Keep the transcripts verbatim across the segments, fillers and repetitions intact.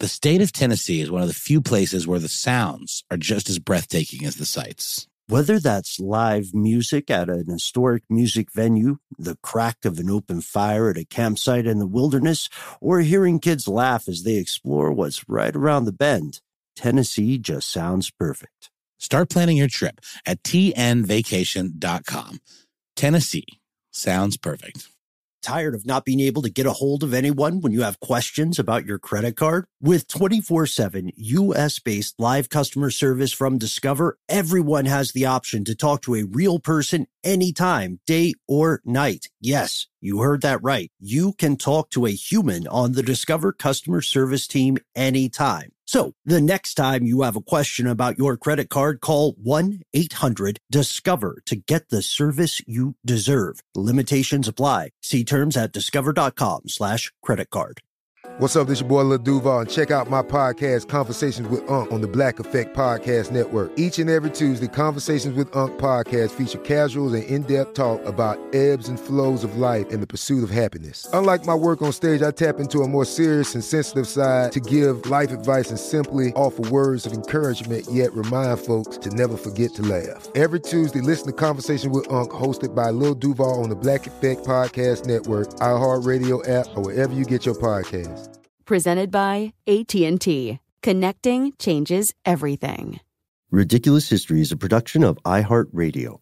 The state of Tennessee is one of the few places where the sounds are just as breathtaking as the sights. Whether that's live music at an historic music venue, the crack of an open fire at a campsite in the wilderness, or hearing kids laugh as they explore what's right around the bend, Tennessee just sounds perfect. Start planning your trip at T N vacation dot com. Tennessee sounds perfect. Tired of not being able to get a hold of anyone when you have questions about your credit card? With twenty-four seven U S-based live customer service from Discover, everyone has the option to talk to a real person anytime, day or night. Yes, you heard that right. You can talk to a human on the Discover customer service team anytime. So the next time you have a question about your credit card, call one eight hundred discover to get the service you deserve. Limitations apply. See terms at discover.com slash credit card. What's up, this your boy Lil Duval, and check out my podcast, Conversations with Unc, on the Black Effect Podcast Network. Each and every Tuesday, Conversations with Unc podcast feature casuals and in-depth talk about ebbs and flows of life and the pursuit of happiness. Unlike my work on stage, I tap into a more serious and sensitive side to give life advice and simply offer words of encouragement, yet remind folks to never forget to laugh. Every Tuesday, listen to Conversations with Unc, hosted by Lil Duval on the Black Effect Podcast Network, iHeartRadio app, or wherever you get your podcasts. Presented by A T and T. Connecting changes everything. Ridiculous History is a production of iHeartRadio.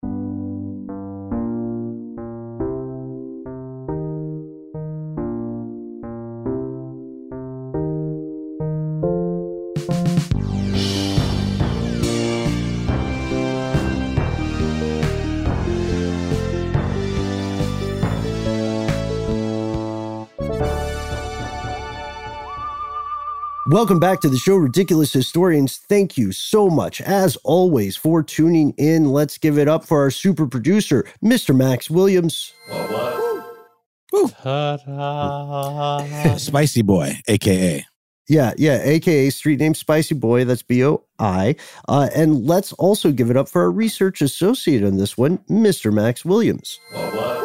Welcome back to the show, Ridiculous Historians. Thank you so much, as always, for tuning in. Let's give it up for our super producer, Mister Max Williams. What, what? Woo. Ta-da. Spicy Boy, a k a. Yeah, yeah, a k a street name Spicy Boy. That's B O I. Uh, and let's also give it up for our research associate on this one, Mister Max Williams. What, what?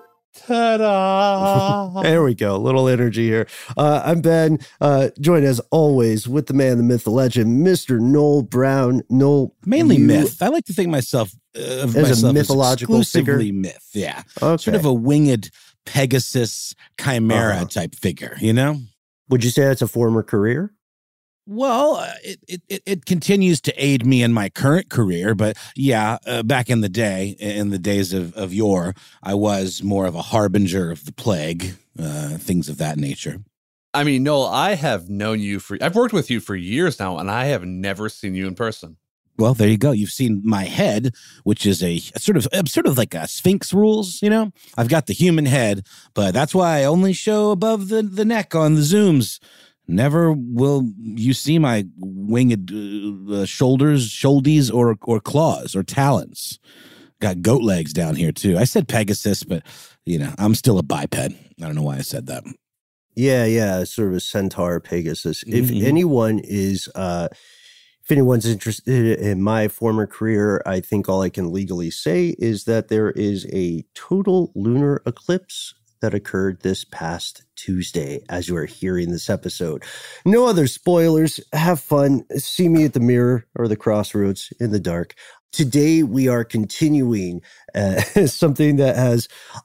Ta-da! There we go. A little energy here. Uh, I'm Ben, uh, joined as always with the man, the myth, the legend, Mister Noel Brown. Noel, mainly you, myth. I like to think myself uh, of as myself a mythological as exclusively figure? myth. Yeah, Okay. Sort of a winged Pegasus chimera Uh-huh. type figure. You know? Would you say that's a former career? Well, uh, it, it it continues to aid me in my current career, but yeah, uh, back in the day, in the days of, of yore, I was more of a harbinger of the plague, uh, things of that nature. I mean, Noel, I have known you for, I've worked with you for years now, and I have never seen you in person. Well, there you go. You've seen my head, which is a, a sort of sort of like a Sphinx rules, you know? I've got the human head, but that's why I only show above the, the neck on the Zooms. Never will you see my winged uh, shoulders, shouldies, or or claws, or talons. Got goat legs down here, too. I said Pegasus, but, you know, I'm still a biped. I don't know why I said that. Yeah, yeah, sort of a centaur Pegasus. Mm-hmm. If anyone is, uh, if anyone's interested in my former career, I think all I can legally say is that there is a total lunar eclipse that occurred this past Tuesday as you are hearing this episode. No other spoilers. Have fun. See me at the mirror or the crossroads in the dark. Today, we are continuing uh, something that has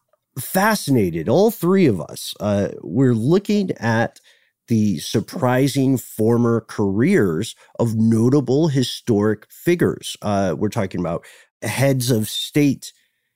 fascinated all three of us. Uh, we're looking at the surprising former careers of notable historic figures. Uh, we're talking about heads of state.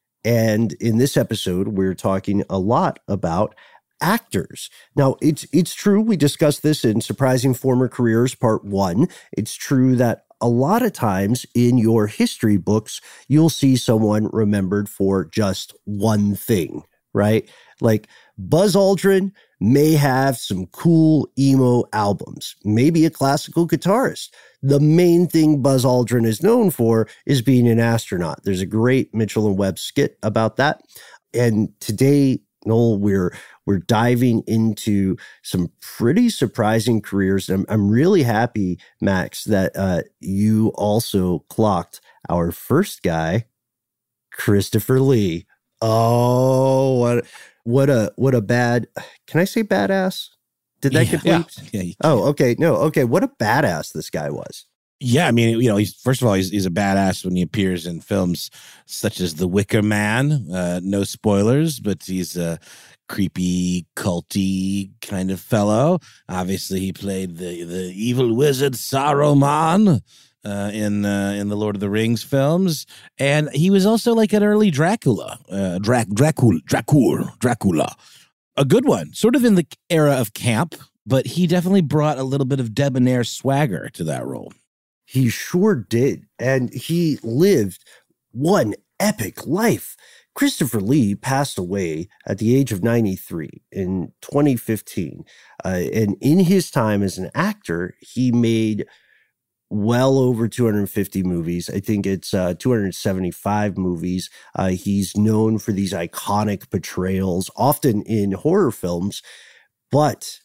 And in this episode, we're talking a lot about actors. Now, it's it's true, we discussed this in Surprising Former Careers Part one. It's true that a lot of times in your history books, you'll see someone remembered for just one thing, right? Like Buzz Aldrin may have some cool emo albums, maybe a classical guitarist. The main thing Buzz Aldrin is known for is being an astronaut. There's a great Mitchell and Webb skit about that. And today, Noel, we're we're diving into some pretty surprising careers. I'm, I'm really happy, Max, that uh, you also clocked our first guy, Christopher Lee. Oh, what what a what a bad, can I say badass? Did that yeah, get yeah, bleeped? yeah. Oh, okay. No, okay. What a badass this guy was. Yeah, I mean, you know, he's first of all, he's, he's a badass when he appears in films such as The Wicker Man. Uh, no spoilers, but he's a creepy, culty kind of fellow. Obviously, he played the the evil wizard Saruman uh, in uh, in the Lord of the Rings films, and he was also like an early Dracula, uh, Drac Dracula, Dracula, Dracula, a good one, sort of in the era of camp, but he definitely brought a little bit of debonair swagger to that role. He sure did. And he lived one epic life. Christopher Lee passed away at the age of ninety-three in twenty fifteen. Uh, and in his time as an actor, he made well over two hundred fifty movies. I think it's uh, two hundred seventy-five movies. Uh, he's known for these iconic portrayals, often in horror films. But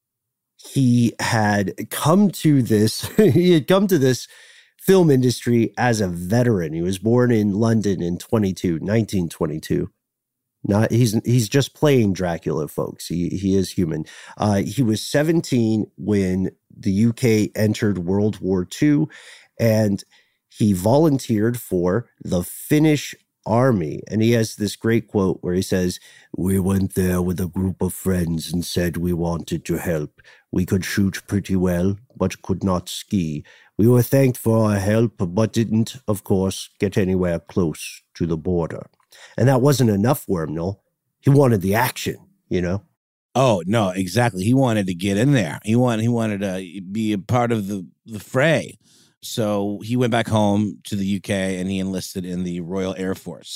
he had come to this, he had come to this film industry as a veteran. He was born in London in nineteen twenty-two. Not he's he's just playing Dracula, folks. He he is human. Uh, he was seventeen when the U K entered World War Two, and he volunteered for the Finnish Army. And he has this great quote where he says, "We went there with a group of friends and said we wanted to help. We could shoot pretty well, but could not ski. We were thanked for our help, but didn't, of course, get anywhere close to the border." And that wasn't enough for him, Noel. He wanted the action, you know? Oh, no, exactly. He wanted to get in there. He wanted, he wanted to be a part of the, the fray. So he went back home to the U K and he enlisted in the Royal Air Force.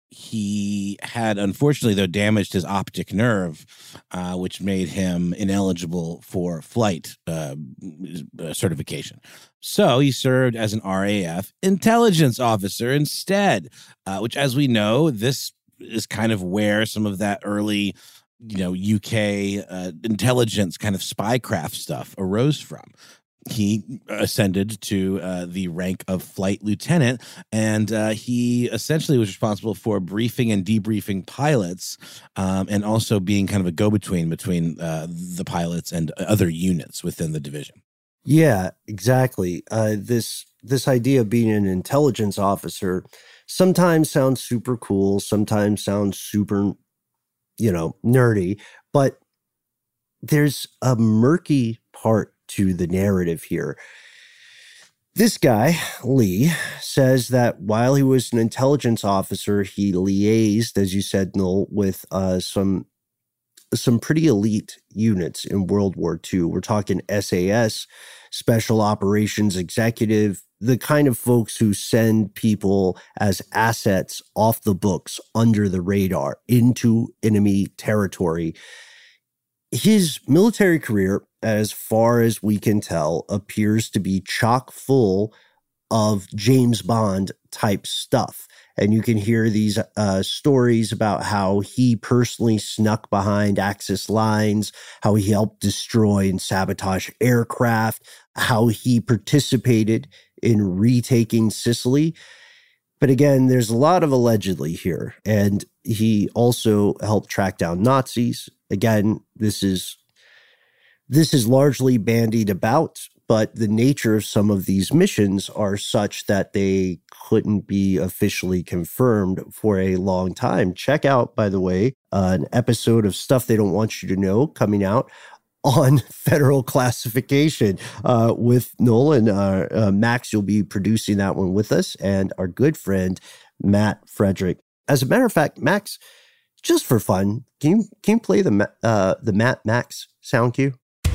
He had, unfortunately, though, damaged his optic nerve, uh, which made him ineligible for flight uh, certification. So he served as an R A F intelligence officer instead, uh, which, as we know, this is kind of where some of that early, you know, U K uh, intelligence kind of spycraft stuff arose from. He ascended to uh, the rank of flight lieutenant, and uh, he essentially was responsible for briefing and debriefing pilots, um, and also being kind of a go-between between uh, the pilots and other units within the division. Yeah, exactly. Uh, this this idea of being an intelligence officer sometimes sounds super cool, sometimes sounds super, you know, nerdy, but there's a murky part to the narrative here. This guy, Lee, says that while he was an intelligence officer, he liaised, as you said, Noel, with uh, some some pretty elite units in World War Two. We're talking S A S, Special Operations Executive, the kind of folks who send people as assets off the books, under the radar, into enemy territory. His military career, as far as we can tell, appears to be chock full of James Bond type stuff. And you can hear these uh, stories about how he personally snuck behind Axis lines, how he helped destroy and sabotage aircraft, how he participated in retaking Sicily. But again, there's a lot of allegedly here. And he also helped track down Nazis. Again, this is this is largely bandied about, but the nature of some of these missions are such that they couldn't be officially confirmed for a long time. Check out, by the way, uh, an episode of Stuff They Don't Want You to Know coming out on federal classification uh, with Nolan. Uh, uh, Max, you'll be producing that one with us, and our good friend, Matt Frederick. As a matter of fact, Max, just for fun, can you, can you play the, uh, the Matt Max sound cue?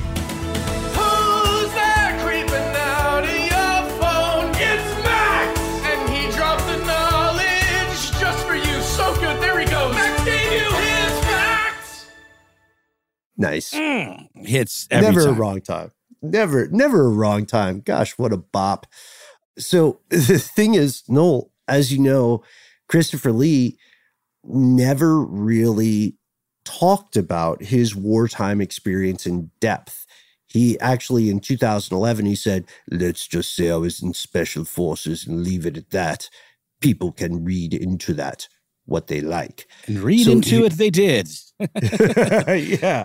Nice. Mm, hits every Never time. a wrong time. Never, never a wrong time. Gosh, what a bop. So the thing is, Noel, as you know, Christopher Lee never really talked about his wartime experience in depth. He actually, in two thousand eleven, he said, "Let's just say I was in special forces and leave it at that. People can read into that what they like." And read So into he- it they did. Yeah.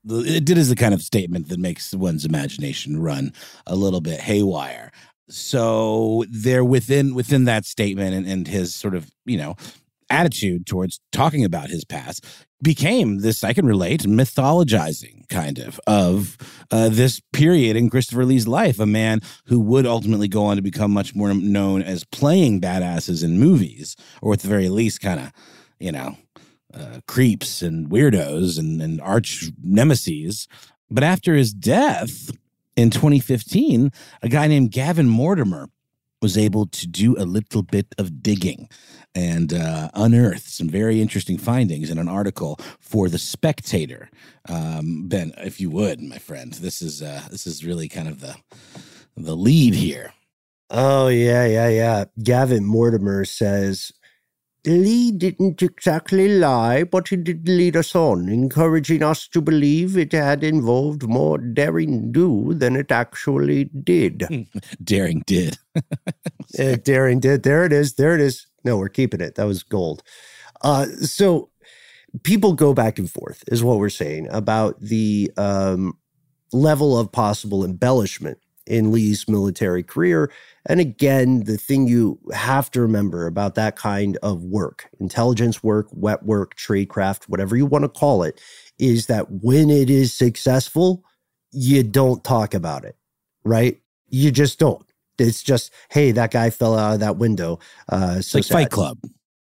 it is the kind of statement that makes one's imagination run a little bit haywire. So there within within that statement and, and his sort of, you know, attitude towards talking about his past became this, I can relate, mythologizing kind of of uh, this period in Christopher Lee's life, a man who would ultimately go on to become much more known as playing badasses in movies, or at the very least kind of, you know, uh, creeps and weirdos and, and arch nemeses. But after his death in twenty fifteen, a guy named Gavin Mortimer was able to do a little bit of digging and uh, unearth some very interesting findings in an article for The Spectator. Um, Ben, if you would, my friend, this is uh, this is really kind of the the lead here. Oh, yeah, yeah, yeah. Gavin Mortimer says, Lee didn't exactly lie, but he did lead us on, encouraging us to believe it had involved more daring do than it actually did. Daring did. uh, daring did. There it is. There it is. No, we're keeping it. That was gold. Uh, so people go back and forth, is what we're saying, about the um, level of possible embellishment in Lee's military career. And again, the thing you have to remember about that kind of work, intelligence work, wet work, tradecraft, whatever you want to call it, is that when it is successful, you don't talk about it, right? You just don't. It's just, hey, that guy fell out of that window. Uh, so it's like sad. Fight Club.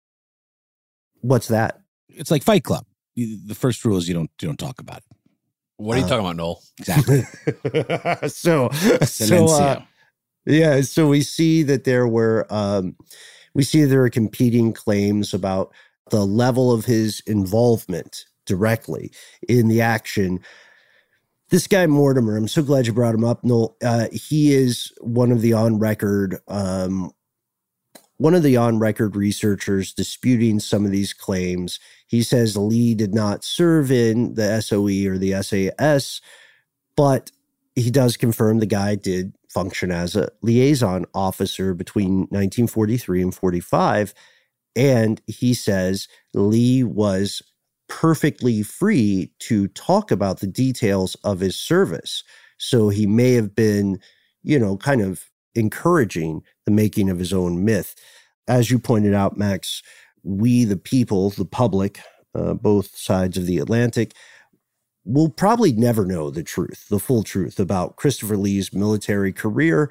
What's that? It's like Fight Club. The first rule is you don't you don't talk about it. What are you uh, talking about, Noel? Exactly. so, so uh, yeah, so we see that there were, um, we see there are competing claims about the level of his involvement directly in the action. This guy Mortimer, I'm so glad you brought him up, Noel. Uh, he is one of the on-record, um, one of the on-record researchers disputing some of these claims. He says Lee did not serve in the S O E or the S A S, but he does confirm the guy did function as a liaison officer between nineteen forty-three and forty-five. And he says Lee was perfectly free to talk about the details of his service. So he may have been, you know, kind of encouraging the making of his own myth. As you pointed out, Max, we, the people, the public, uh, both sides of the Atlantic, will probably never know the truth, the full truth about Christopher Lee's military career.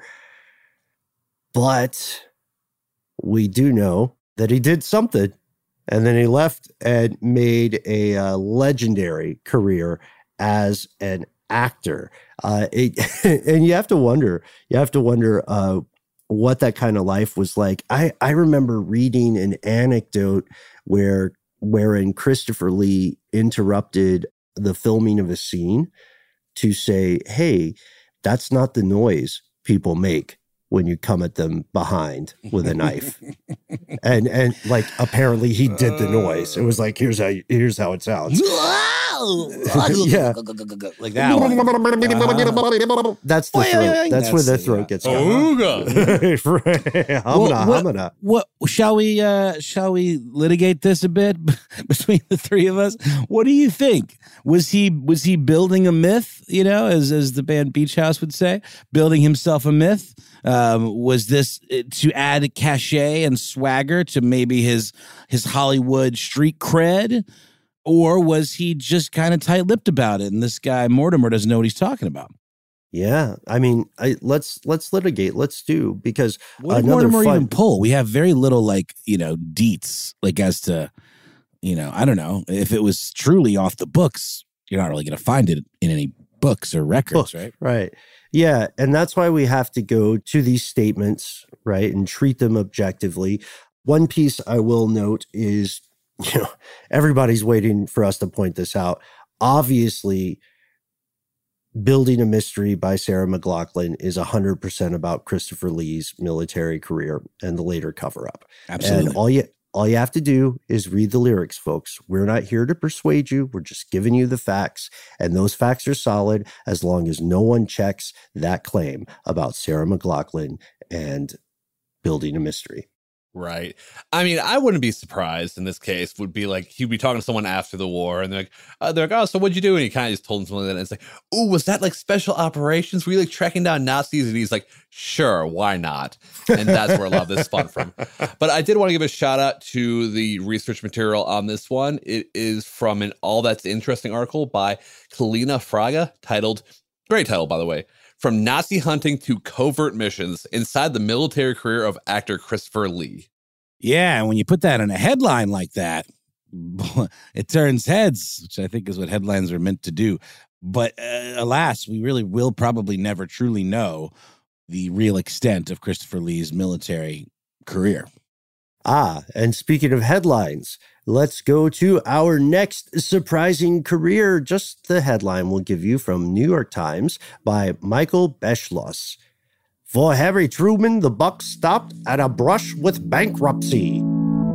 But we do know that he did something. And then he left and made a uh, legendary career as an actor. Uh, it, and you have to wonder, you have to wonder uh, what that kind of life was like. I, I remember reading an anecdote where wherein Christopher Lee interrupted the filming of a scene to say, hey, that's not the noise people make when you come at them behind with a knife. and and like apparently he did the noise. It was like, here's how you, here's how it sounds. Yeah. Like that one. Uh, That's the throat. That's, That's where the throat yeah. gets going. Hamana, what, hamana. What shall we uh shall we litigate this a bit between the three of us? What do you think? Was he was he building a myth, you know, as as the band Beach House would say, building himself a myth? Um, was this to add cachet and swagger to maybe his his Hollywood street cred? Or was he just kind of tight-lipped about it, and this guy Mortimer doesn't know what he's talking about? Yeah, I mean, I, let's let's litigate. Let's do because what did Mortimer fun- even pull? We have very little, like you know, deets, like as to you know, I don't know if it was truly off the books. You're not really going to find it in any books or records, right? Right. Yeah, and that's why we have to go to these statements, right, and treat them objectively. One piece I will note is, you know, everybody's waiting for us to point this out. Obviously, Building a Mystery by Sarah McLachlan is one hundred percent about Christopher Lee's military career and the later cover-up. Absolutely. And all you, all you have to do is read the lyrics, folks. We're not here to persuade you. We're just giving you the facts. And those facts are solid as long as no one checks that claim about Sarah McLachlan and Building a Mystery. Right. I mean, I wouldn't be surprised in this case. Would be like he'd be talking to someone after the war, and they're like, uh, they're like, "Oh, so what'd you do?" And he kind of just told him something, and it's like, "Oh, was that like special operations? Were you like tracking down Nazis?" And he's like, "Sure, why not?" And that's where a lot of this spun from. But I did want to give a shout out to the research material on this one. It is from an All That's Interesting article by Kalina Fraga, titled, great title by the way, "From Nazi Hunting to Covert Missions Inside the Military Career of Actor Christopher Lee." Yeah, and when you put that in a headline like that, it turns heads, which I think is what headlines are meant to do. But uh, alas, we really will probably never truly know the real extent of Christopher Lee's military career. Ah, and speaking of headlines, let's go to our next surprising career. Just the headline we'll give you from New York Times by Michael Beschloss. For Harry Truman, the buck stopped at a brush with bankruptcy.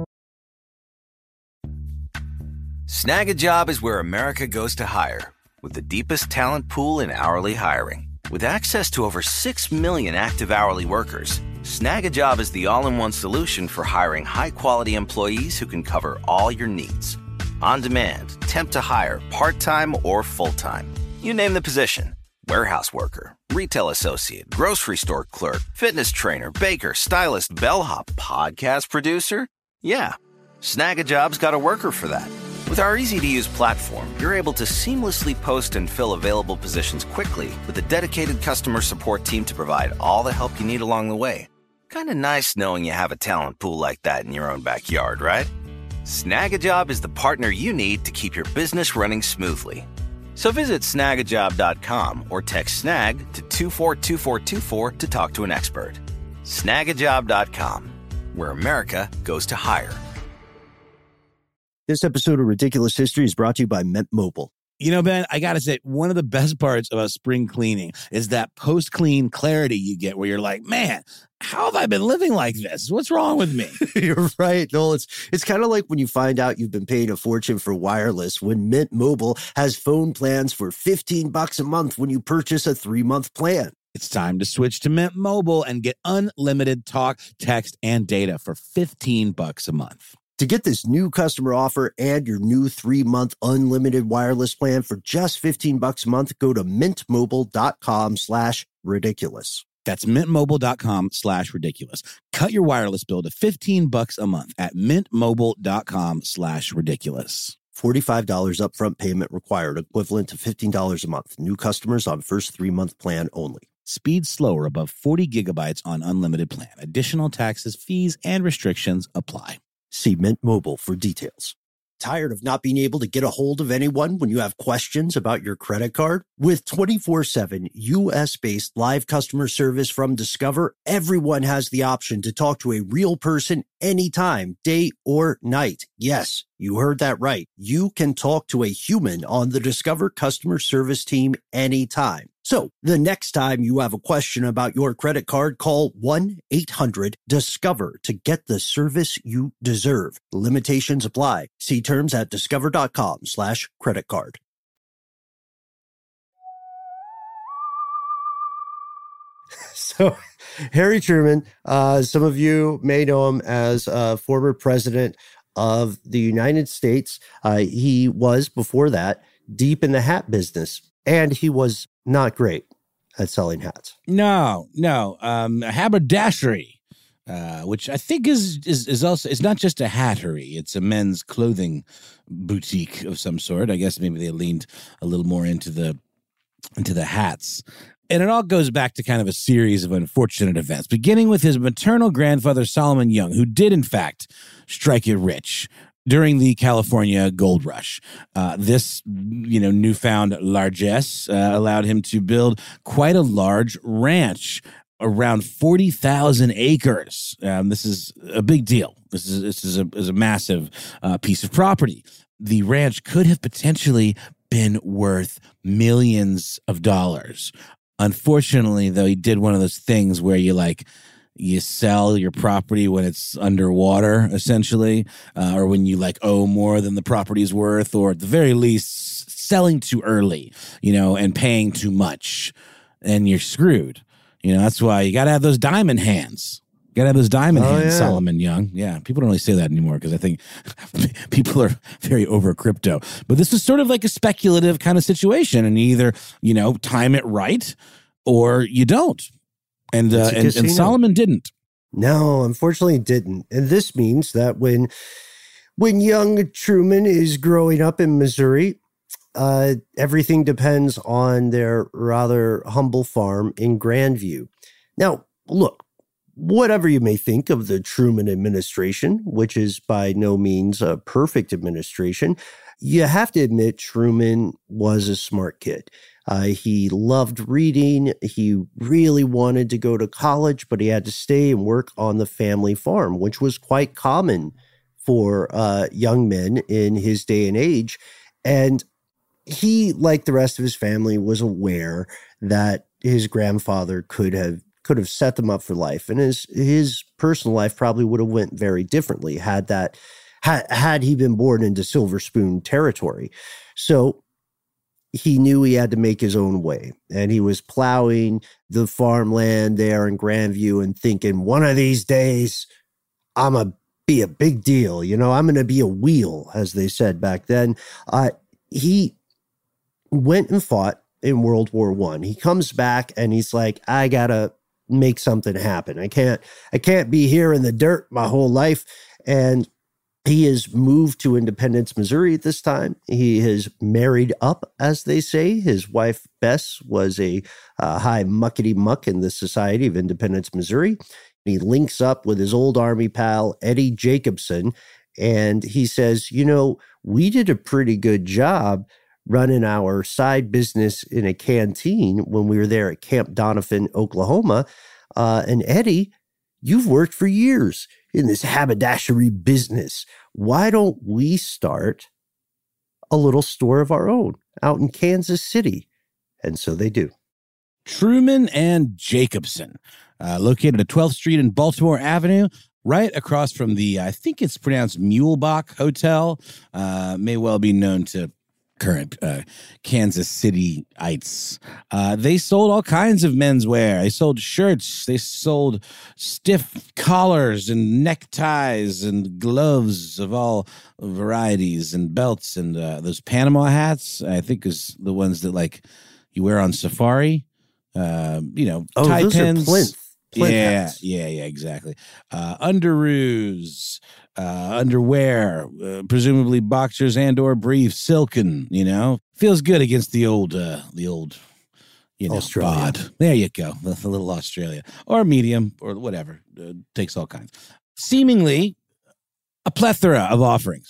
Snag a Job is where America goes to hire, with the deepest talent pool in hourly hiring. With access to over six million active hourly workers, Snag a Job is the all-in-one solution for hiring high-quality employees who can cover all your needs. On demand, temp to hire, part-time or full-time. You name the position. Warehouse worker, retail associate, grocery store clerk, fitness trainer, baker, stylist, bellhop, podcast producer. Yeah, Snag a Job's got a worker for that. With our easy-to-use platform, you're able to seamlessly post and fill available positions quickly with a dedicated customer support team to provide all the help you need along the way. Kind of nice knowing you have a talent pool like that in your own backyard, right? Snag a Job is the partner you need to keep your business running smoothly. So visit snag a job dot com or text snag to two four two four two four to talk to an expert. snag a job dot com, where America goes to hire. This episode of Ridiculous History is brought to you by Mint Mobile. You know, Ben, I got to say, one of the best parts about spring cleaning is that post-clean clarity you get where you're like, man, how have I been living like this? What's wrong with me? You're right, Noel. It's, it's kind of like when you find out you've been paying a fortune for wireless when Mint Mobile has phone plans for fifteen bucks a month when you purchase a three-month plan. It's time to switch to Mint Mobile and get unlimited talk, text, and data for fifteen bucks a month. To get this new customer offer and your new three-month unlimited wireless plan for just fifteen bucks a month, go to mintmobile.com slash ridiculous. That's mintmobile.com slash ridiculous. Cut your wireless bill to fifteen bucks a month at mintmobile.com slash ridiculous. forty-five dollars upfront payment required, equivalent to fifteen dollars a month. New customers on first three-month plan only. Speed slower above forty gigabytes on unlimited plan. Additional taxes, fees, and restrictions apply. See Mint Mobile for details. Tired of not being able to get a hold of anyone when you have questions about your credit card? With twenty-four seven U S-based live customer service from Discover, everyone has the option to talk to a real person anytime, day or night. Yes, you heard that right. You can talk to a human on the Discover customer service team anytime. So the next time you have a question about your credit card, call one eight hundred discover to get the service you deserve. Limitations apply. See terms at discover.com slash credit card. So Harry Truman, uh, some of you may know him as uh, former president of the United States. Uh, he was, before that, deep in the hat business. And he was not great at selling hats. No, no. Um, haberdashery, uh, which I think is, is is also, it's not just a hattery. It's a men's clothing boutique of some sort. I guess maybe they leaned a little more into the into the hats. And it all goes back to kind of a series of unfortunate events, beginning with his maternal grandfather, Solomon Young, who did, in fact, strike it rich during the California gold rush. Uh, this, you know, newfound largesse uh, allowed him to build quite a large ranch, around forty thousand acres. Um, this is a big deal. This is this is a, is a massive uh, piece of property. The ranch could have potentially been worth millions of dollars. Unfortunately, though, he did one of those things where you like, you sell your property when it's underwater, essentially, uh, or when you like owe more than the property's worth, or at the very least, selling too early, you know, and paying too much, and you're screwed. You know, that's why you got to have those diamond hands. Gotta have those diamond Oh, hands, yeah. Solomon Young. Yeah, people don't really say that anymore because I think people are very over crypto. But this is sort of like a speculative kind of situation, and you either, you know, time it right or you don't. And uh, It's a and, and casino. Solomon didn't. No, unfortunately didn't. And this means that when when young Truman is growing up in Missouri, uh, everything depends on their rather humble farm in Grandview. Now, look, whatever you may think of the Truman administration, which is by no means a perfect administration, you have to admit Truman was a smart kid. Uh, he loved reading. He really wanted to go to college, but he had to stay and work on the family farm, which was quite common for uh, young men in his day and age. And he, like the rest of his family, was aware that his grandfather could have could have set them up for life, and his his personal life probably would have went very differently had that had had he been born into Silver Spoon territory. So he knew he had to make his own way, and he was plowing the farmland there in Grandview and thinking, one of these days, I'm gonna be a big deal. You know, I'm gonna be a wheel, as they said back then. Uh, he went and fought in World War One. He comes back and he's like, I gotta make something happen. I can't, I can't be here in the dirt my whole life. And he has moved to Independence, Missouri at this time. He has married up, as they say. His wife, Bess, was a uh, high muckety muck in the Society of Independence, Missouri. He links up with his old Army pal, Eddie Jacobson, and he says, you know, we did a pretty good job running our side business in a canteen when we were there at Camp Donovan, Oklahoma. Uh, and Eddie, you've worked for years in this haberdashery business. Why don't we start a little store of our own out in Kansas City? And so they do. Truman and Jacobson, uh, located at twelfth Street and Baltimore Avenue, right across from the, I think it's pronounced Mulebach Hotel, uh, may well be known to current uh, Kansas Cityites. Uh, they sold all kinds of menswear. They sold shirts. They sold stiff collars and neckties and gloves of all varieties and belts and uh, those Panama hats, I think is the ones that like you wear on safari. Uh, you know, Oh, tie those pins. are plinth. plinth yeah, hats. yeah, yeah, exactly. Uh, underoos. Uh, underwear, uh, presumably boxers and or briefs, silken, you know, feels good against the old, uh, the old, you know, Australia. bod. There you go, the, the little Australia, or medium, or whatever, uh, takes all kinds. Seemingly a plethora of offerings.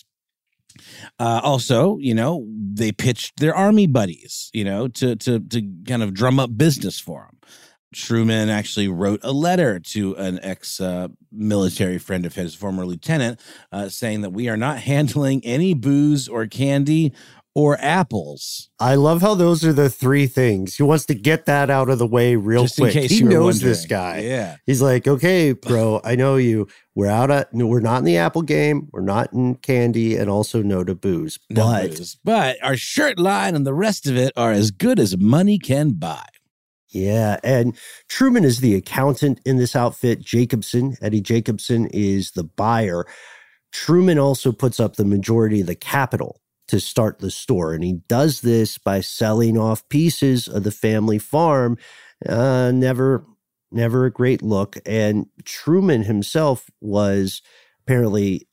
Uh, also, you know, they pitched their army buddies, you know, to to to kind of drum up business for them. Truman actually wrote a letter to an ex-military uh, friend of his, former lieutenant, uh, saying that we are not handling any booze or candy or apples. I love how those are the three things. He wants to get that out of the way real Just in quick. case He you were knows wondering. this guy. Yeah. He's like, okay, bro, I know you. We're out at, no, we're not in the apple game. We're not in candy, and also no to booze. No But booze. But our shirt line and the rest of it are as good as money can buy. yeah, and Truman is the accountant in this outfit. Jacobson, Eddie Jacobson, is the buyer. Truman also puts up the majority of the capital to start the store, and he does this by selling off pieces of the family farm. Uh, never, never a great look. And Truman himself was apparently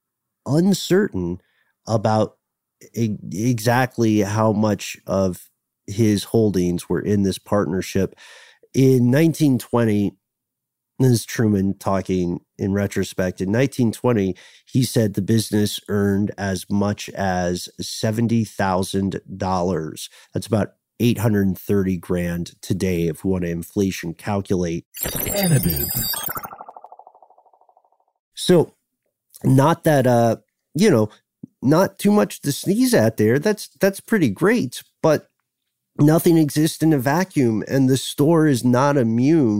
uncertain about e- exactly how much of his holdings were in this partnership. In nineteen twenty, this is Truman talking in retrospect. In nineteen twenty, he said the business earned as much as seventy thousand dollars. That's about eight hundred thirty grand today if we want to inflation calculate. So not that, uh, you know, not too much to sneeze at there. That's, that's pretty great, but nothing exists in a vacuum, and the store is not immune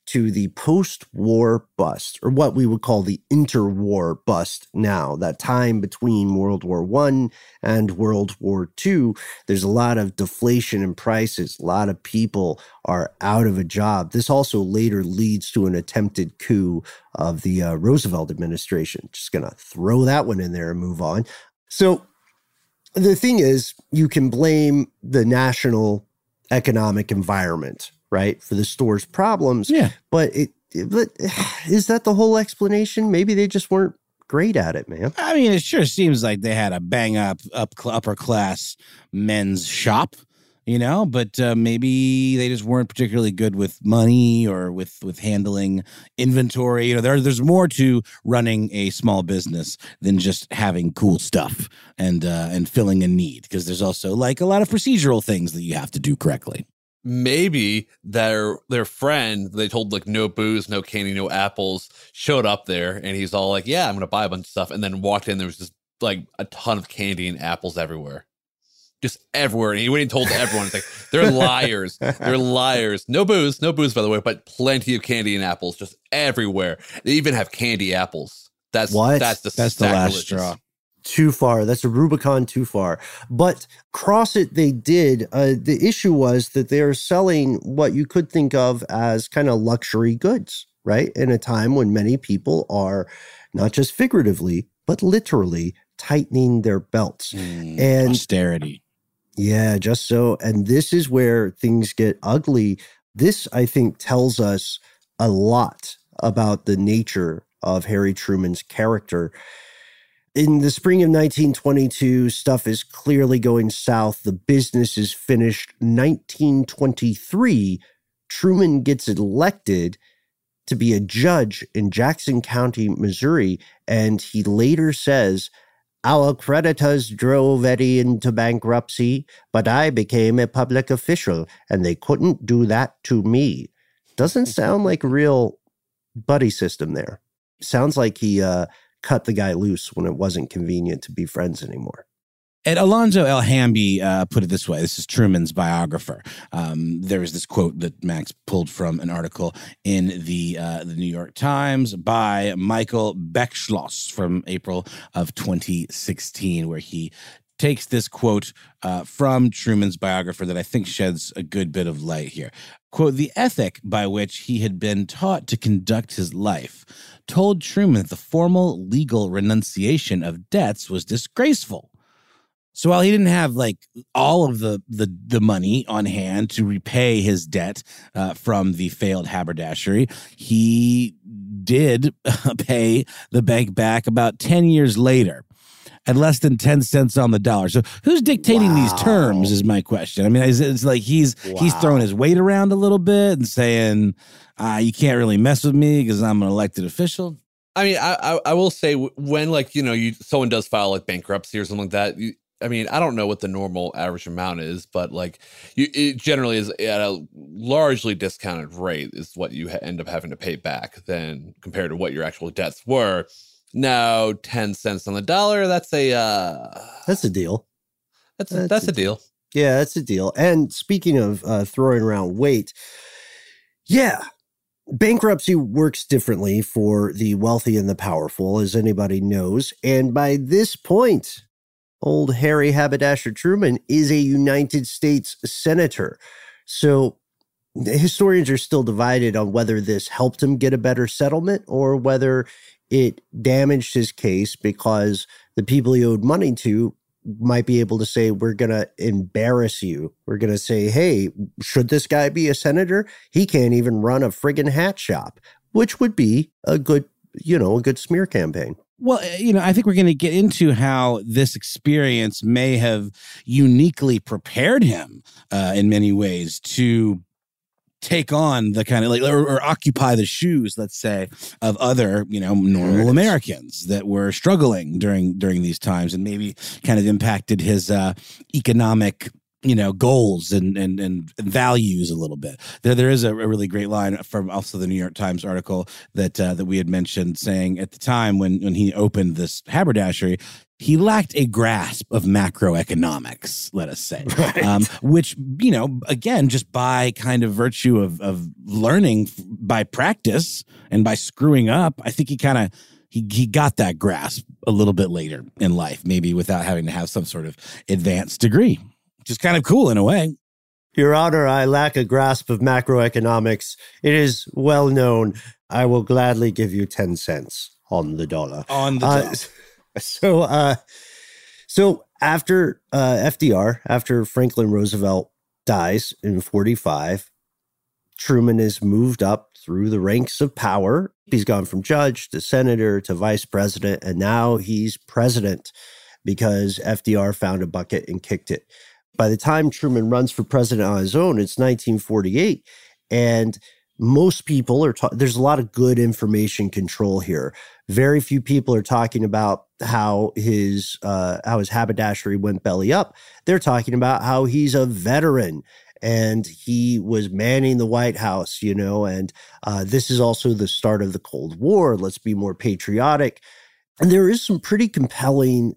to the post-war bust, or what we would call the interwar bust now, that time between World War One and World War Two. There's a lot of deflation in prices. A lot of people are out of a job. This also later leads to an attempted coup of the uh, Roosevelt administration. Just going to throw that one in there and move on. So the thing is, you can blame the national economic environment, right, for the store's problems. Yeah. But it, it but is that the whole explanation? Maybe they just weren't great at it, man. I mean, it sure seems like they had a bang up, up upper class men's shop, you know, but uh, maybe they just weren't particularly good with money or with, with handling inventory. You know, there, there's more to running a small business than just having cool stuff and uh, and filling a need, because there's also like a lot of procedural things that you have to do correctly. Maybe their their friend, they told like no booze, no candy, no apples, showed up there and he's all like, yeah, I'm going to buy a bunch of stuff. And then walked in, there was just like a ton of candy and apples everywhere. Just everywhere. And he went and told everyone, it's like, they're liars. They're liars. No booze, no booze, by the way, but plenty of candy and apples just everywhere. They even have candy apples. That's what? That's the, that's the last straw. Too far. That's a Rubicon too far. But cross it, they did. Uh, the issue was that they're selling what you could think of as kind of luxury goods, right? In a time when many people are not just figuratively, but literally tightening their belts. Mm, and austerity. Yeah, just so. And this is where things get ugly. This, I think, tells us a lot about the nature of Harry Truman's character. In the spring of nineteen twenty-two, stuff is clearly going south. The business is finished. nineteen twenty-three, Truman gets elected to be a judge in Jackson County, Missouri, and he later says, "Our creditors drove Eddie into bankruptcy, but I became a public official, and they couldn't do that to me." Doesn't sound like a real buddy system there. Sounds like he uh, cut the guy loose when it wasn't convenient to be friends anymore. And Alonzo L. Hamby uh, put it this way. This is Truman's biographer. Um, there is this quote that Max pulled from an article in the uh, the New York Times by Michael Beckschloss from April of twenty sixteen, where he takes this quote uh, from Truman's biographer that I think sheds a good bit of light here. Quote, "The ethic by which he had been taught to conduct his life told Truman that the formal legal renunciation of debts was disgraceful. So while he didn't have like all of the the, the money on hand to repay his debt uh, from the failed haberdashery, he did pay the bank back about ten years later at less than ten cents on the dollar." So who's dictating wow. these terms is my question. I mean, it's, it's like he's wow. he's throwing his weight around a little bit and saying, uh, you can't really mess with me because I'm an elected official. I mean, I, I I will say when like, you know, you someone does file like bankruptcy or something like that, you, I mean, I don't know what the normal average amount is, but like you, it generally is at a largely discounted rate is what you ha- end up having to pay back than compared to what your actual debts were. Now, ten cents on the dollar, that's a... Uh, that's a deal. That's a, that's, that's a deal. deal. Yeah, that's a deal. And speaking of uh, throwing around weight, yeah, bankruptcy works differently for the wealthy and the powerful, as anybody knows. And by this point, old Harry Haberdasher Truman is a United States senator. So historians are still divided on whether this helped him get a better settlement or whether it damaged his case because the people he owed money to might be able to say, we're going to embarrass you. We're going to say, hey, should this guy be a senator? He can't even run a friggin' hat shop, which would be a good, you know, a good smear campaign. Well, you know, I think we're going to get into how this experience may have uniquely prepared him uh, in many ways to take on the kind of like, or, or occupy the shoes, let's say, of other, you know, normal Americans that were struggling during during these times, and maybe kind of impacted his uh, economic you know, goals and, and, and values a little bit. There, there is a, a really great line from also the New York Times article that uh, that we had mentioned, saying at the time when, when he opened this haberdashery, he lacked a grasp of macroeconomics, let us say, right. um, which, you know, again, just by kind of virtue of, of learning by practice and by screwing up, I think he kind of He he got that grasp a little bit later in life, maybe without having to have some sort of advanced degree, which is kind of cool in a way. Your Honor, I lack a grasp of macroeconomics. It is well known. I will gladly give you ten cents on the dollar. On the uh, dollar. So, uh, so after uh, F D R, after Franklin Roosevelt dies in forty-five, Truman is moved up through the ranks of power. He's gone from judge to senator to vice president, and now he's president because F D R found a bucket and kicked it. By the time Truman runs for president on his own, it's nineteen forty-eight, and most people are, ta- there's a lot of good information control here. Very few people are talking about how his, uh, how his haberdashery went belly up. They're talking about how he's a veteran and he was manning the White House, you know, and uh, this is also the start of the Cold War. Let's be more patriotic. And there is some pretty compelling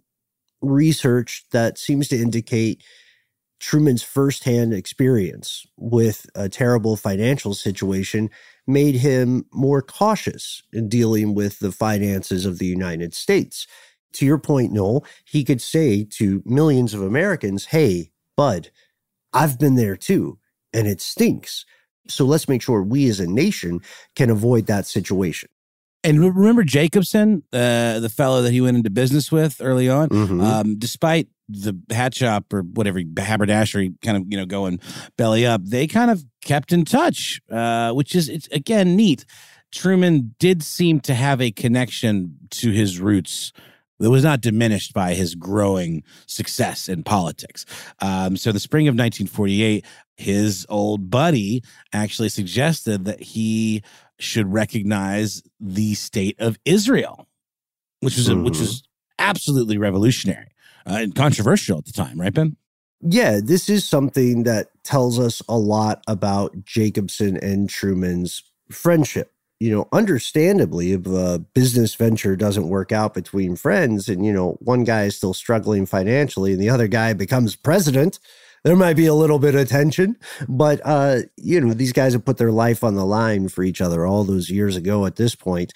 research that seems to indicate Truman's firsthand experience with a terrible financial situation made him more cautious in dealing with the finances of the United States. To your point, Noel, he could say to millions of Americans, hey, bud, I've been there too, and it stinks. So let's make sure we as a nation can avoid that situation. And remember Jacobson, uh, the fellow that he went into business with early on, Mm-hmm. um, despite the hat shop or whatever, haberdashery kind of, you know, going belly up, they kind of kept in touch, uh, which is, it's again, neat. Truman did seem to have a connection to his roots that was not diminished by his growing success in politics. Um, so the spring of nineteen forty-eight, his old buddy actually suggested that he should recognize the state of Israel, which was, a, which was absolutely revolutionary uh, and controversial at the time, right, Ben? Yeah, this is something that tells us a lot about Jacobson and Truman's friendship. You know, understandably, if a business venture doesn't work out between friends and, you know, one guy is still struggling financially and the other guy becomes president, there might be a little bit of tension. But, uh, you know, these guys have put their life on the line for each other all those years ago at this point.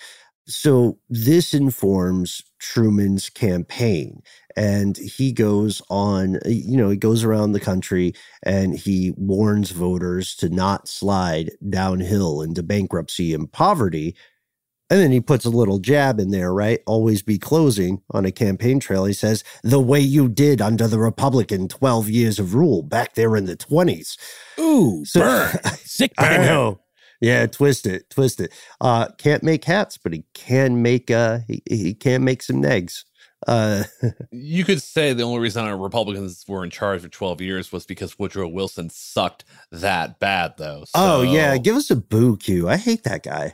So this informs Truman's campaign. And he goes on, you know, he goes around the country and he warns voters to not slide downhill into bankruptcy and poverty. And then he puts a little jab in there, right? Always be closing on a campaign trail. He says, the way you did under the Republican twelve years of rule back there in the twenties. Ooh, So- burn. Sick burn. I know. Yeah, twist it, twist it. Uh, can't make hats, but he can make, uh, he, he can make some negs. Uh, You could say the only reason our Republicans were in charge for twelve years was because Woodrow Wilson sucked that bad, though. So, oh, yeah, give us a boo cue. I hate that guy.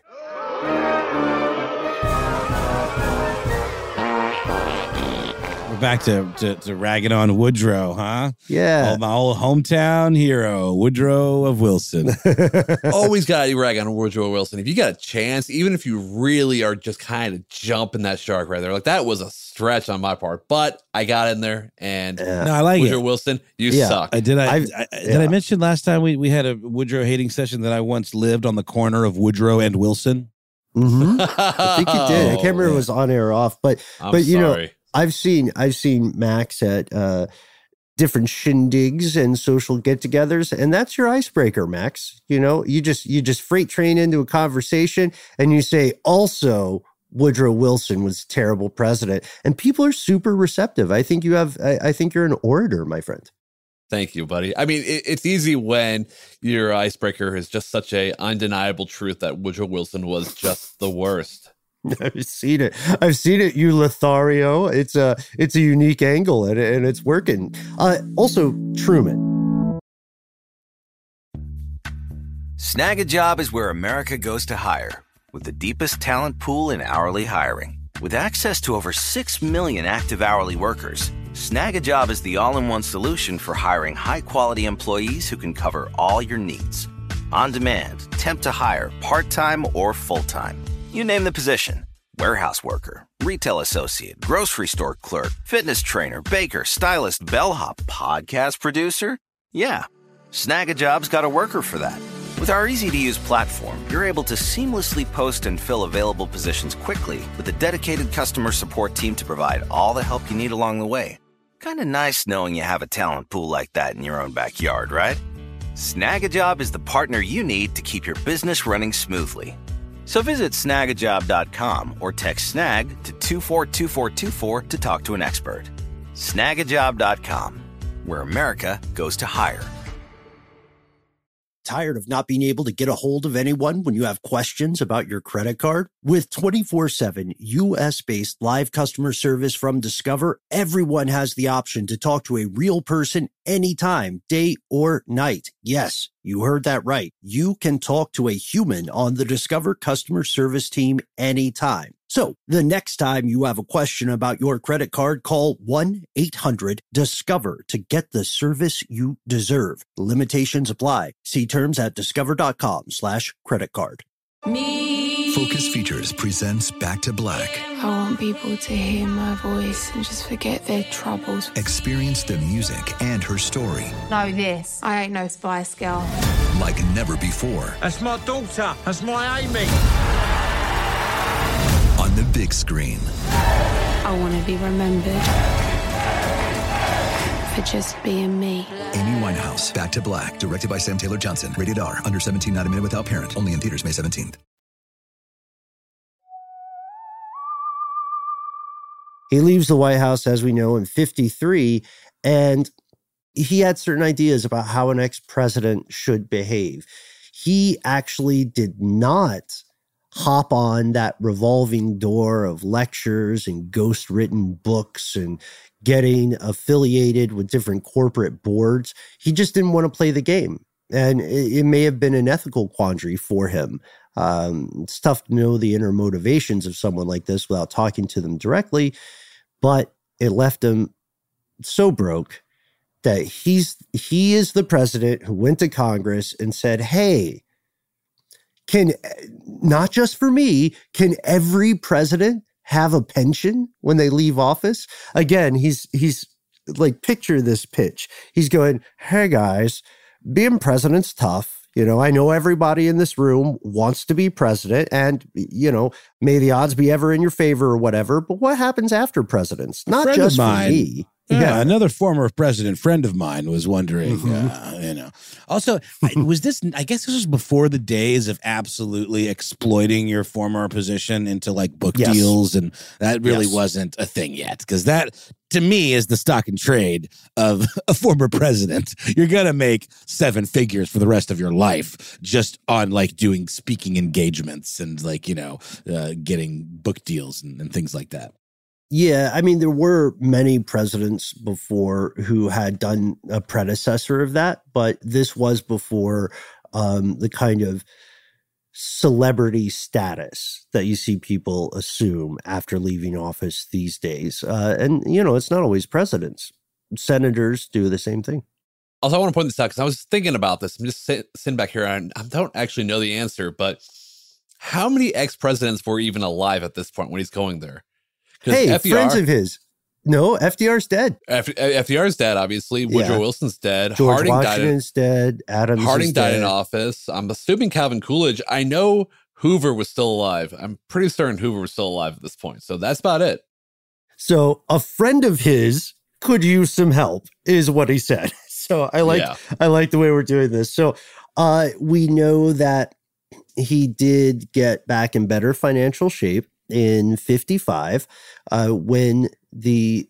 We're back to, to, to ragging on Woodrow, huh? Yeah. Oh, my old hometown hero, Woodrow of Wilson. always got to rag on Woodrow Wilson. If you got a chance, even if you really are just kind of jumping that shark right there, like that was a stretch on my part, but I got in there and Yeah. No, I like Woodrow it. Wilson, you Yeah. suck. I did. I, I've- I did. yeah. I mention last time we, we had a Woodrow hating session that I once lived on the corner of Woodrow and Wilson. Mm-hmm. I think you did. I can't remember if it was on air or off, but I'm but you sorry. know, I've seen I've seen Max at uh, different shindigs and social get-togethers, and that's your icebreaker, Max. You know, you just you just freight train into a conversation, and you say, also, Woodrow Wilson was a terrible president, and people are super receptive. I think you have. I, I think you're an orator, my friend. Thank you, buddy. I mean, it, it's easy when your icebreaker is just such a undeniable truth that Woodrow Wilson was just the worst. I've seen it. I've seen it, you Lothario. It's a it's a unique angle, and, and it's working. Uh, also, Truman. Snag a Job is where America goes to hire, with the deepest talent pool in hourly hiring. With access to over six million active hourly workers, Snag a Job is the all-in-one solution for hiring high-quality employees who can cover all your needs. On demand, temp to hire, part-time or full-time. You name the position. Warehouse worker, retail associate, grocery store clerk, fitness trainer, baker, stylist, bellhop, podcast producer. Yeah, Snag a Job's got a worker for that. With our easy-to-use platform, you're able to seamlessly post and fill available positions quickly with a dedicated customer support team to provide all the help you need along the way. Kind of nice knowing you have a talent pool like that in your own backyard, right? Snag a Job is the partner you need to keep your business running smoothly. So visit snag a job dot com or text snag to two four two four two four to talk to an expert. snag a job dot com, where America goes to hire. Tired of not being able to get a hold of anyone when you have questions about your credit card? With twenty-four seven U S-based live customer service from Discover, everyone has the option to talk to a real person anytime, day or night. Yes, you heard that right. You can talk to a human on the Discover customer service team anytime. So the next time you have a question about your credit card, call one eight hundred discover to get the service you deserve. Limitations apply. See terms at discover.com slash credit card. Me. Focus Features presents Back to Black. I want people to hear my voice and just forget their troubles. Experience the music and her story. Know this, I ain't no Spice Girl. Like never before. That's my daughter. That's my Amy. On the big screen. I want to be remembered for just being me. Amy Winehouse, Back to Black, directed by Sam Taylor Johnson. Rated R, under seventeen, not a minute without parent. Only in theaters May seventeenth. He leaves the White House, as we know, in fifty-three, and he had certain ideas about how an ex-president should behave. He actually did not hop on that revolving door of lectures and ghost-written books and getting affiliated with different corporate boards. He just didn't want to play the game. And it, it may have been an ethical quandary for him. Um, it's tough to know the inner motivations of someone like this without talking to them directly, but it left him so broke that he's he is the president who went to Congress and said, hey, can, not just for me, can every president have a pension when they leave office? Again, he's he's like, picture this pitch. He's going, hey guys, being president's tough. You know, I know everybody in this room wants to be president and, you know, may the odds be ever in your favor or whatever. But what happens after presidents? Not just for me. Yeah, yeah, another former president friend of mine was wondering, mm-hmm. uh, you know. Also, I, was this, I guess this was before the days of absolutely exploiting your former position into like book yes. deals. And that really yes. wasn't a thing yet. Because that, to me, is the stock and trade of a former president. You're going to make seven figures for the rest of your life just on like doing speaking engagements and like, you know, uh, getting book deals and, and things like that. Yeah, I mean, there were many presidents before who had done a predecessor of that, but this was before um, the kind of celebrity status that you see people assume after leaving office these days. Uh, and, you know, it's not always presidents. Senators do the same thing. Also, I want to point this out because I was thinking about this. I'm just sit, sitting back here and I don't actually know the answer, but how many ex-presidents were even alive at this point when he's going there? Hey, F D R, friends of his. No, F D R's dead. F- FDR's dead, obviously. Woodrow yeah. Wilson's dead. George Harding Washington's died in, dead. Adams Harding is died dead. in office. I'm assuming Calvin Coolidge. I know Hoover was still alive. I'm pretty certain Hoover was still alive at this point. So that's about it. So a friend of his could use some help, is what he said. So I like yeah. I like the way we're doing this. So uh, we know that he did get back in better financial shape in fifty-five, uh, when the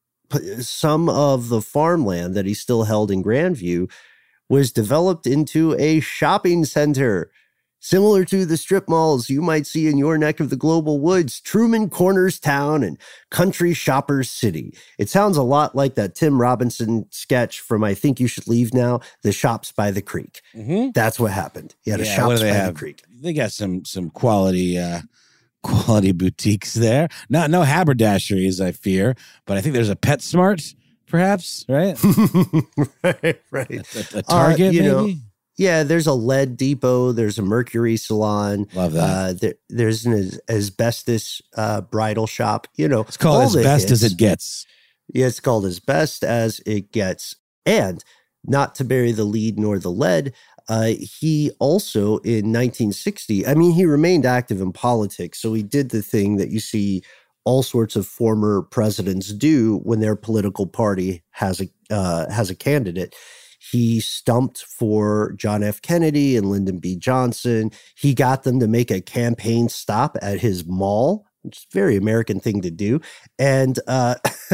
some of the farmland that he still held in Grandview was developed into a shopping center, similar to the strip malls you might see in your neck of the global woods, Truman Corners Town and Country Shoppers City. It sounds a lot like that Tim Robinson sketch from I Think You Should Leave Now, The Shops by the Creek. Mm-hmm. That's what happened. He had yeah, a Shops by have? the Creek. They got some some quality uh quality boutiques there. No, no haberdasheries, I fear, but I think there's a PetSmart, perhaps, right? right, right. A, a Target, uh, you maybe? Know, yeah, there's a lead depot. There's a Mercury salon. Love that. Uh, there, there's an as- asbestos uh, bridal shop. You know, it's called As Best As It Gets. Yeah, it's called As Best As It Gets. And not to bury the lead nor the lead, uh, he also in nineteen sixty, I mean, he remained active in politics. So he did the thing that you see all sorts of former presidents do when their political party has a uh, has a candidate. He stumped for John F. Kennedy and Lyndon B. Johnson. He got them to make a campaign stop at his mall, which is a very American thing to do. And uh,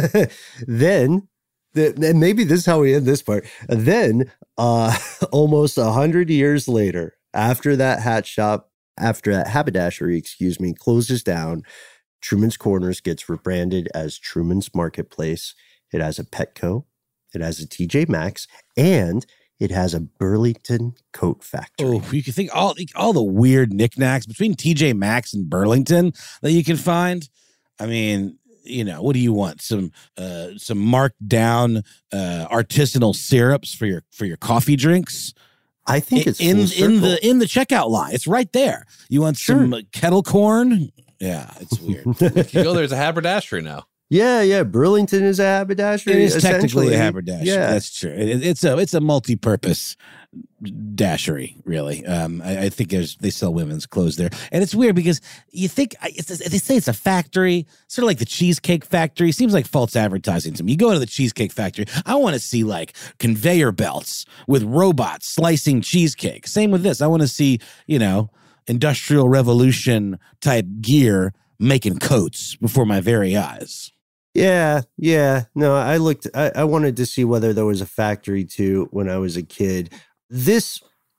then, the, and maybe this is how we end this part. Then, uh, almost a hundred years later, after that hat shop, after that haberdashery, excuse me, closes down, Truman's Corners gets rebranded as Truman's Marketplace. It has a Petco. It has a T J Maxx, and it has a Burlington coat factory. Oh, you can think all all the weird knickknacks between T J Maxx and Burlington that you can find. I mean, you know, what do you want? Some uh, some marked down uh, artisanal syrups for your for your coffee drinks. I think it's in full in circle. the in the checkout line. It's right there. You want Sure. some kettle corn? Yeah, it's weird. You go, there's a haberdashery now. Yeah, yeah. Burlington is a haberdashery. It is technically a essentially. haberdashery. Yeah. That's true. It, it's a it's a multi-purpose dashery, really. Um, I, I think there's they sell women's clothes there, and it's weird because you think it's, they say it's a factory, sort of like the Cheesecake Factory. Seems like false advertising to me. You go to the Cheesecake Factory, I want to see like conveyor belts with robots slicing cheesecake. Same with this. I want to see, you know, Industrial Revolution type gear making coats before my very eyes. Yeah, yeah. No, I looked, I, I wanted to see whether there was a factory too when I was a kid. This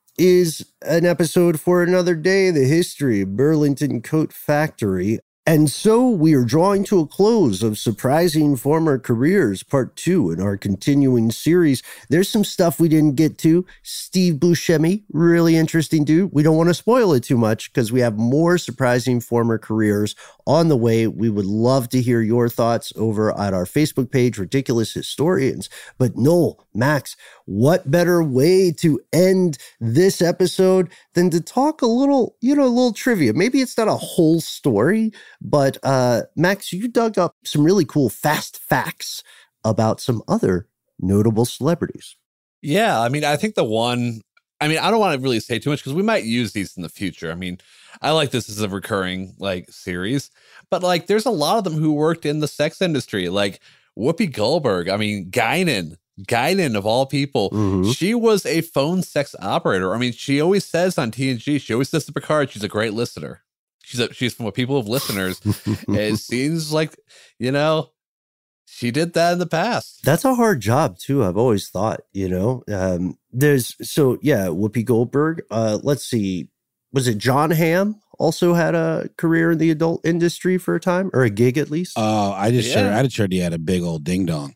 is an episode for another day, the history of Burlington Coat Factory. And so we are drawing to a close of Surprising Former Careers, part two in our continuing series. There's some stuff we didn't get to. Steve Buscemi, really interesting dude. We don't want to spoil it too much because we have more Surprising Former Careers on the way. We would love to hear your thoughts over at our Facebook page, Ridiculous Historians. But Noel, Max, what better way to end this episode than to talk a little, you know, a little trivia. Maybe it's not a whole story, but uh, Max, you dug up some really cool fast facts about some other notable celebrities. Yeah, I mean, I think the one, I mean, I don't want to really say too much because we might use these in the future. I mean, I like this as a recurring like series, but like there's a lot of them who worked in the sex industry, like Whoopi Goldberg. I mean, Guinan. Guinan, of all people, Mm-hmm. she was a phone sex operator. I mean, she always says on T N G, she always says to Picard, she's a great listener. She's a, she's from a people of listeners. It seems like, you know, she did that in the past. That's a hard job too. I've always thought, you know, um, there's so yeah, Whoopi Goldberg. Uh, let's see, was it John Hamm also had a career in the adult industry for a time, or a gig at least? Oh, I just Yeah. sure I just heard he had a big old ding dong.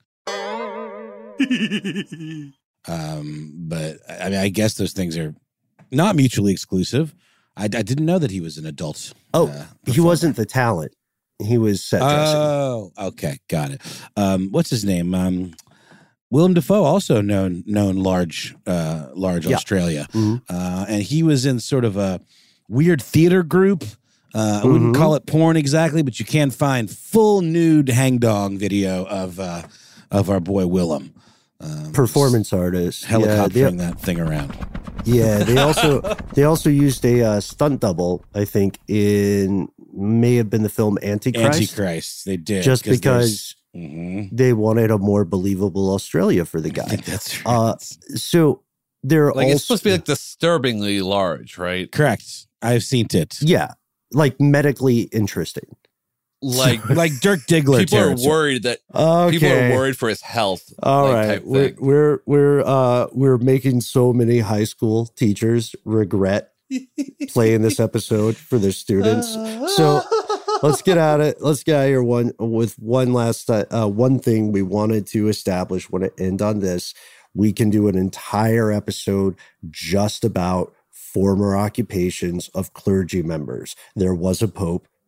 um, but I mean, I guess those things are not mutually exclusive. I, I didn't know that he was an adult. oh, uh, he performer. wasn't the talent. He was set dressing. Oh, okay, got it. Um, what's his name? Um, Willem Dafoe, also known known large, uh, large Yeah. Australia, Mhm. uh, and he was in sort of a weird theater group. Uh, I wouldn't Mhm. call it porn exactly, but you can find full nude hang dong video of uh, of our boy Willem. Um, Performance artist. helicoptering Yeah, they, that thing around. yeah, they also they also used a uh, stunt double, I think, in may have been the film Antichrist. Antichrist, they did Just there's- because Mhm. they wanted a more believable Australia for the I guy. think that's right. Uh, so there are Like also, it's supposed to be like disturbingly large, right? Correct. I've seen it. yeah, like medically interesting. Like Like Dirk Diggler people are territory. worried that Okay. people are worried for his health. All like, right, type we're thing. we're we're uh we're making so many high school teachers regret playing this episode for their students. So let's get out of let's get out of here one with one last uh, uh, one thing we wanted to establish when it end on this. We can do an entire episode just about former occupations of clergy members. There was a pope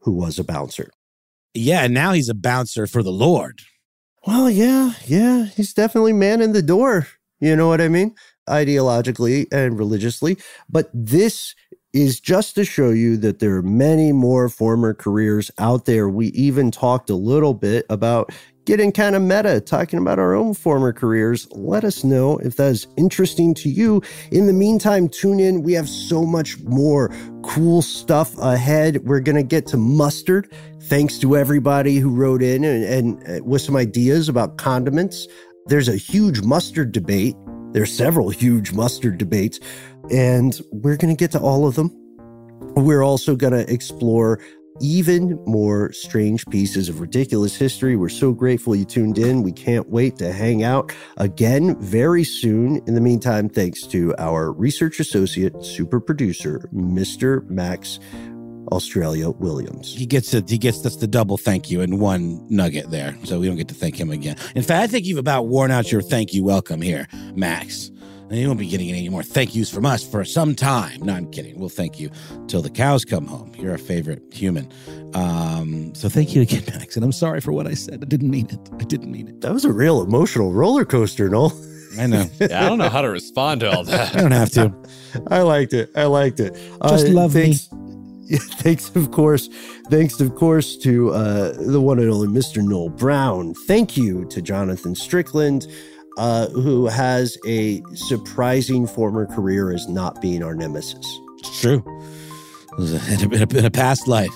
who was a bouncer. Yeah, and now he's a bouncer for the Lord. Well, yeah, yeah, he's definitely manning the door. You know what I mean? Ideologically and religiously. But this is just to show you that there are many more former careers out there. We even talked a little bit about getting kind of meta, talking about our own former careers. Let us know if that is interesting to you. In the meantime, tune in. We have so much more cool stuff ahead. We're going to get to mustard. Thanks to everybody who wrote in and, and with some ideas about condiments. There's a huge mustard debate. There's several huge mustard debates, and we're going to get to all of them. We're also going to explore even more strange pieces of ridiculous history. We're so grateful you tuned in. We can't wait to hang out again very soon. In the meantime, thanks to our research associate, super producer, Mister Max Australia Williams. He gets it. He gets that's the double thank you in one nugget there. So we don't get to thank him again. In fact, I think you've about worn out your thank you welcome here, Max. And you won't be getting any more thank yous from us for some time. No, I'm kidding. We'll thank you till the cows come home. You're our favorite human. Um, so thank you again, Max. And I'm sorry for what I said. I didn't mean it. I didn't mean it. That was a real emotional roller coaster, Noel. I know. Yeah, I don't know how to respond to all that. I don't have to. I liked it. I liked it. Just uh, love thanks, me. Yeah, thanks, of course. Thanks, of course, to uh, the one and only Mister Noel Brown. Thank you to Jonathan Strickland, uh, who has a surprising former career as not being our nemesis. It's true. It was a, in, a, in a past life.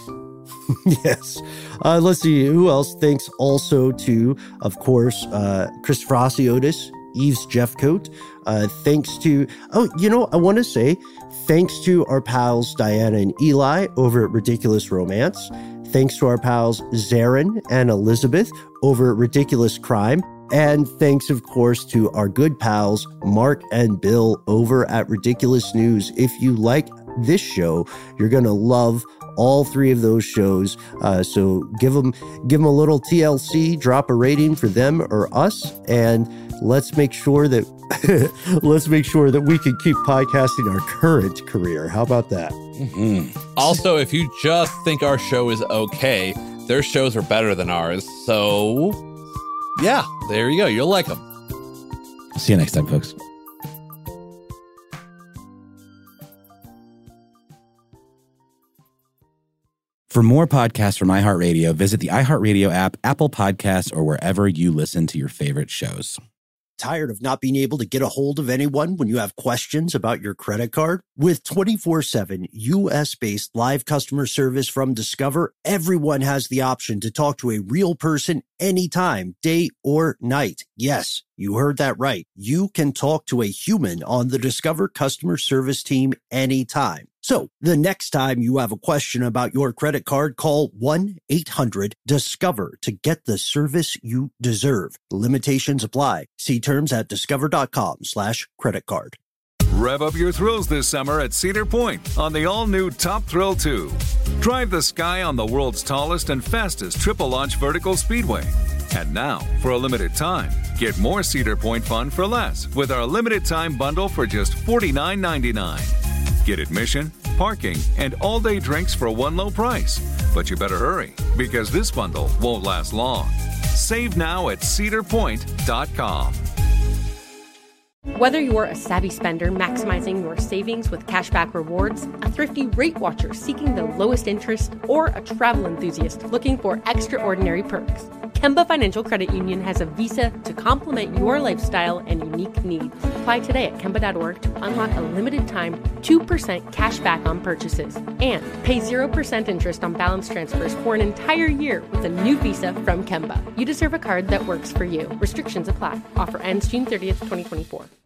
Yes. Uh, let's see. Who else? Thanks also to, of course, uh, Christopher Hasiotis, Eves Jeffcoat. Uh, thanks to, oh, you know, I want to say thanks to our pals Diana and Eli over at Ridiculous Romance. Thanks to our pals Zarin and Elizabeth over at Ridiculous Crime. And thanks, of course, to our good pals Mark and Bill over at Ridiculous News. If you like this show, you're going to love all three of those shows. Uh, so give them, give them a little T L C, drop a rating for them or us, and let's make sure that let's make sure that we can keep podcasting our current career. How about that? Mm-hmm. Also, if you just think our show is okay, their shows are better than ours. So, yeah, there you go. You'll like them. See you next time, folks. For more podcasts from iHeartRadio, visit the iHeartRadio app, Apple Podcasts, or wherever you listen to your favorite shows. Tired of not being able to get a hold of anyone when you have questions about your credit card? With twenty-four seven U S-based live customer service from Discover, everyone has the option to talk to a real person anytime, day or night. Yes, you heard that right. You can talk to a human on the Discover customer service team anytime. So the next time you have a question about your credit card, call one eight hundred discover to get the service you deserve. Limitations apply. See terms at discover.com slash credit card. Rev up your thrills this summer at Cedar Point on the all-new Top Thrill two. Drive the sky on the world's tallest and fastest triple-launch vertical speedway. And now, for a limited time, get more Cedar Point fun for less with our limited-time bundle for just forty-nine ninety-nine. Get admission, parking, and all-day drinks for one low price. But you better hurry, because this bundle won't last long. Save now at cedar point dot com. Whether you're a savvy spender maximizing your savings with cashback rewards, a thrifty rate watcher seeking the lowest interest, or a travel enthusiast looking for extraordinary perks, Kemba Financial Credit Union has a visa to complement your lifestyle and unique needs. Apply today at Kemba dot org to unlock a limited time two percent cash back on purchases and pay zero percent interest on balance transfers for an entire year with a new visa from Kemba. You deserve a card that works for you. Restrictions apply. Offer ends June thirtieth, twenty twenty-four.